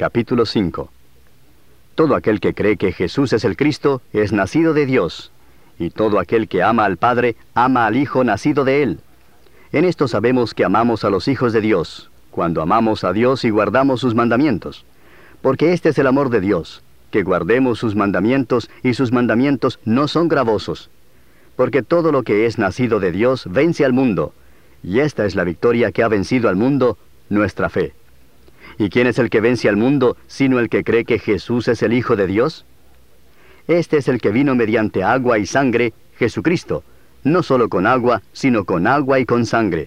capítulo 5. Todo aquel que cree que Jesús es el Cristo es nacido de Dios, y todo aquel que ama al Padre ama al Hijo nacido de Él. En esto sabemos que amamos a los hijos de Dios, cuando amamos a Dios y guardamos sus mandamientos. Porque este es el amor de Dios, que guardemos sus mandamientos, y sus mandamientos no son gravosos. Porque todo lo que es nacido de Dios vence al mundo, y esta es la victoria que ha vencido al mundo, nuestra fe. ¿Y quién es el que vence al mundo, sino el que cree que Jesús es el Hijo de Dios? Este es el que vino mediante agua y sangre, Jesucristo, no solo con agua, sino con agua y con sangre.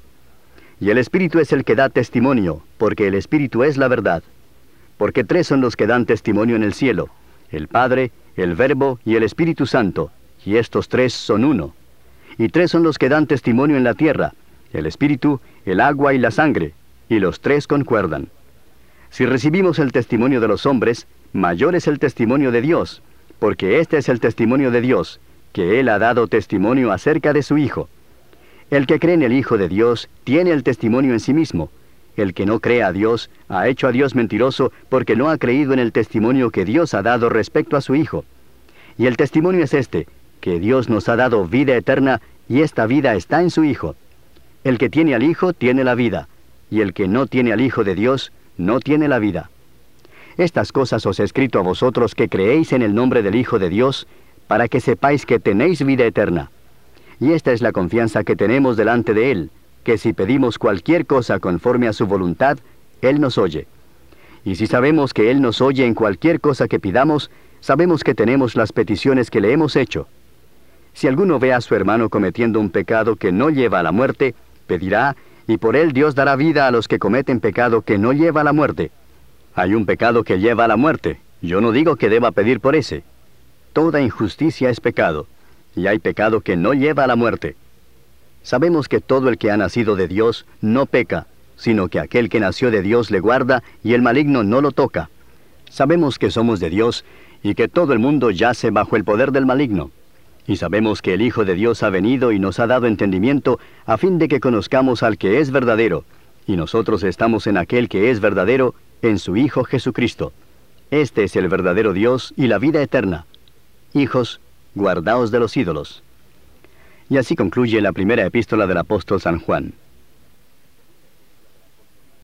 Y el Espíritu es el que da testimonio, porque el Espíritu es la verdad. Porque tres son los que dan testimonio en el cielo, el Padre, el Verbo y el Espíritu Santo, y estos tres son uno. Y tres son los que dan testimonio en la tierra, el Espíritu, el agua y la sangre, y los tres concuerdan. Si recibimos el testimonio de los hombres, mayor es el testimonio de Dios, porque este es el testimonio de Dios, que Él ha dado testimonio acerca de su Hijo. El que cree en el Hijo de Dios tiene el testimonio en sí mismo. El que no cree a Dios ha hecho a Dios mentiroso, porque no ha creído en el testimonio que Dios ha dado respecto a su Hijo. Y el testimonio es este, que Dios nos ha dado vida eterna, y esta vida está en su Hijo. El que tiene al Hijo tiene la vida, y el que no tiene al Hijo de Dios no tiene la vida. Estas cosas os he escrito a vosotros que creéis en el nombre del Hijo de Dios, para que sepáis que tenéis vida eterna. Y esta es la confianza que tenemos delante de Él, que si pedimos cualquier cosa conforme a su voluntad, Él nos oye. Y si sabemos que Él nos oye en cualquier cosa que pidamos, sabemos que tenemos las peticiones que le hemos hecho. Si alguno ve a su hermano cometiendo un pecado que no lleva a la muerte, pedirá, y por él Dios dará vida a los que cometen pecado que no lleva a la muerte. Hay un pecado que lleva a la muerte. Yo no digo que deba pedir por ese. Toda injusticia es pecado, y hay pecado que no lleva a la muerte. Sabemos que todo el que ha nacido de Dios no peca, sino que aquel que nació de Dios le guarda, y el maligno no lo toca. Sabemos que somos de Dios, y que todo el mundo yace bajo el poder del maligno. Y sabemos que el Hijo de Dios ha venido y nos ha dado entendimiento, a fin de que conozcamos al que es verdadero, y nosotros estamos en aquel que es verdadero, en su Hijo Jesucristo. Este es el verdadero Dios y la vida eterna. Hijos, guardaos de los ídolos. Y así concluye la primera epístola del apóstol San Juan.